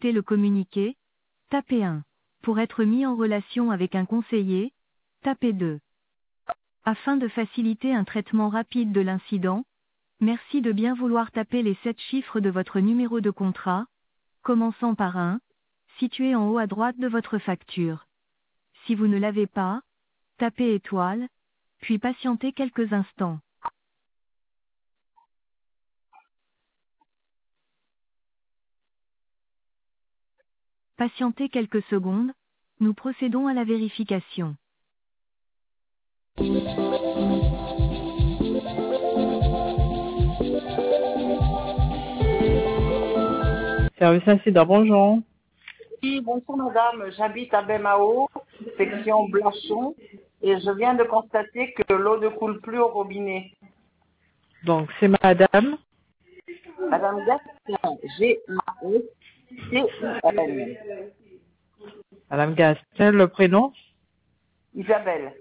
souhaitez le communiquer, tapez 1. Pour être mis en relation avec un conseiller, tapez 2. Afin de faciliter un traitement rapide de l'incident, merci de bien vouloir taper les 7 chiffres de votre numéro de contrat, commençant par 1, situé en haut à droite de votre facture. Si vous ne l'avez pas, tapez étoile, puis patientez quelques instants. Patientez quelques secondes, nous procédons à la vérification. Service incident, bonjour. Oui, bonjour madame, j'habite à Bemao, section Blachon, et je viens de constater que l'eau ne coule plus au robinet. Donc, c'est madame. Madame Gaston, Gastin. Madame Gastel, le prénom. Isabelle.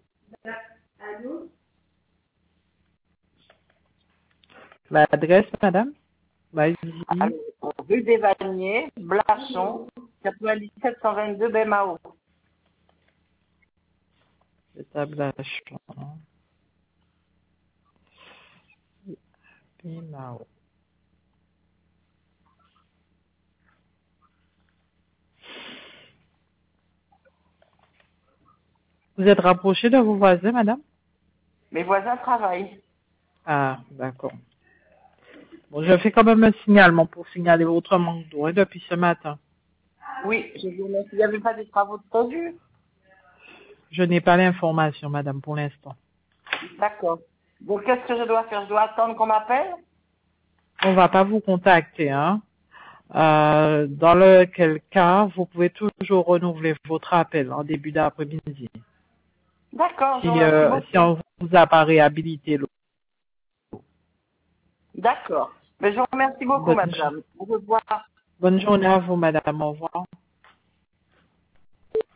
L'adresse, madame. Vas-y. Alors, rue des Valniers, Blachon, 97 122 Bemao. C'est à Blachon. Bemao. Vous êtes rapproché de vos voisins, madame? Mes voisins travaillent. Ah, d'accord. Bon, je fais quand même un signalement pour signaler votre manque d'eau depuis ce matin. Oui, je vous remercie. Il n'y avait pas des travaux de prévus? Je n'ai pas l'information, madame, pour l'instant. D'accord. Donc, qu'est-ce que je dois faire? Je dois attendre qu'on m'appelle? On va pas vous contacter, hein. Dans lequel cas, vous pouvez toujours renouveler votre appel en début d'après-midi. D'accord, Si, je vous remercie beaucoup. si on vous a pas réhabilité l'eau. D'accord. Mais je vous remercie beaucoup, madame. Au revoir. Bonne journée à vous, madame. Au revoir.